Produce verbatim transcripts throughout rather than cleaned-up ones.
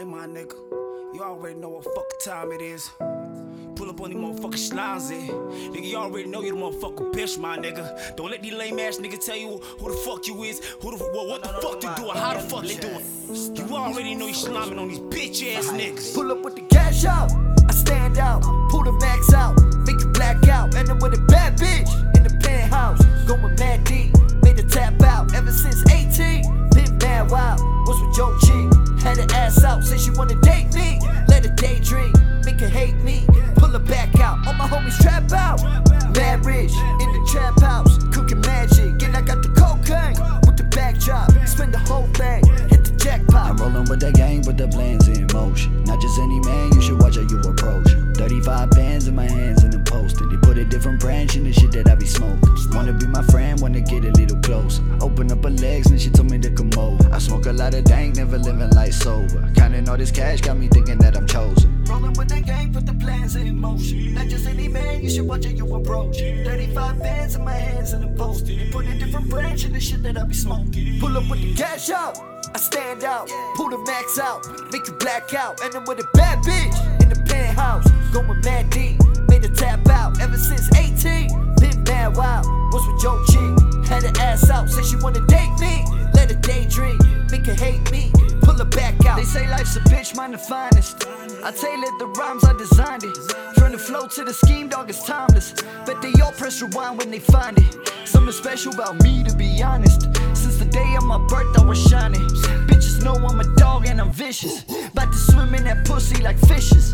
Alright, my nigga, you already know what fucking time it is. Pull up on these motherfucking slimes, eh? Nigga, you already know you the motherfucking bitch, my nigga. Don't let these lame ass niggas tell you who the fuck you is, who the what, what the fuck you doing, how the fuck you doing. You already know you sliming on these bitch ass niggas. Pull up with the cash out, I stand out, pull the max out, make you black out, and then with a bad bitch in the penthouse, going mad deep, made her tap out. Ever since eighteen, been mad wild. Was with your chick, had her ass out, said she wanna date me, let her daydream, make her hate me, pull her back out. All my homies trap out, mad rich in the trap house, cooking magic, and I got the cocaine with the backdrop, spend the whole thing, hit the jackpot. I'm rolling with the gang, but the plans in motion. Not just any man, you should watch how you approach him. thirty-five bands in my hands and I'm posting. They put a different branch in the shit that I be smoking. Wanna be my friend, wanna get a little closer. Open up her legs and she told me to come over. I smoke a lot of dank, never living life sober. Counting all this cash got me thinking that I'm chosen. Rolling with the gang, put the plans in motion. Not just any man, you should watch how you approach. thirty-five bands in my hands and I'm posted. Put a different branch in the shit that I be smoking. Pull up with the cash out, I stand out, pull the max out, make you black out, and then with a bad bitch in the penthouse, going mad deep, made her tap out. Ever since eighteen, been mad wild. Was with your chick, had her ass out, said she wanna date me, let her daydream, make her hate me, pull her back out. They say life's a bitch, mine the finest. I tailored the rhymes, I designed it. From the flow to the scheme, dog, it's timeless. Bet they all press rewind when they find it. Something special about me, to be honest. Since the day of my birth, I was shining. Bitches know I'm a dog and I'm vicious. About to swim in that pussy like fishes.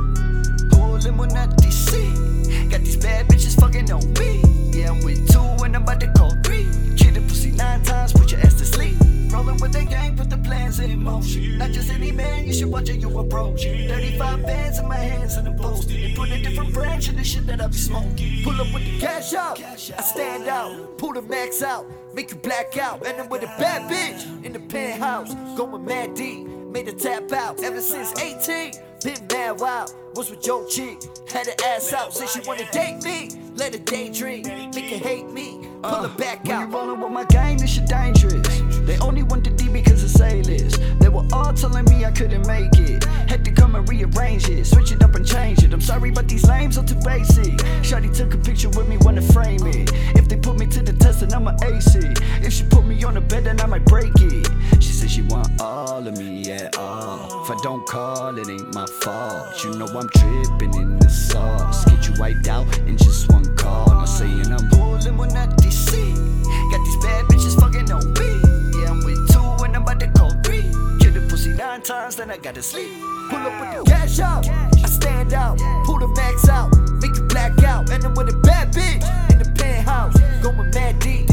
Oh, Limonati C. Got these bad bitches fucking on me. Yeah, I'm with two and I'm about to call three. Kill the pussy nine times, put your ass to sleep. Rolling with the gang, put the plans in motion. Not just any man, you should watch how you approach. thirty-five bands in my hands and I'm posted. They put a different branch in the shit that I be smoking. Pull up with the cash out, I stand out, pull the max out, make you black out, and then with a bad bitch in the penthouse, going mad deep, made her tap out. Ever since eighteen, been mad wild. Was with your chick, had her ass out, said she wanna date me, let her daydream, make her hate me, pull uh, her back when out. you rollin' with my gang, this shit dangerous. They only want the D because it's A-list. They were all telling me I couldn't make it. Had to come and rearrange it, switch it up and change it. I'm sorry, but these lames are too basic. Shawty took a picture with me, wanna frame it. If they put me to the test, then I'ma ace it. If she put me on the bed, then I might break it. She said she want all of me at all. If I don't call, it ain't my fault. You know I'm tripping in the sauce. Get you wiped out in just one call. Not saying I'm pulling when I D C. Got these bad bitches fucking on me. Yeah, I'm with two and I'm about to call three. Kill the pussy nine times, then I gotta sleep. Pull up with the cash out, I stand out, pull the max out, make you black out, and then with a bad bitch in the penthouse, going mad deep,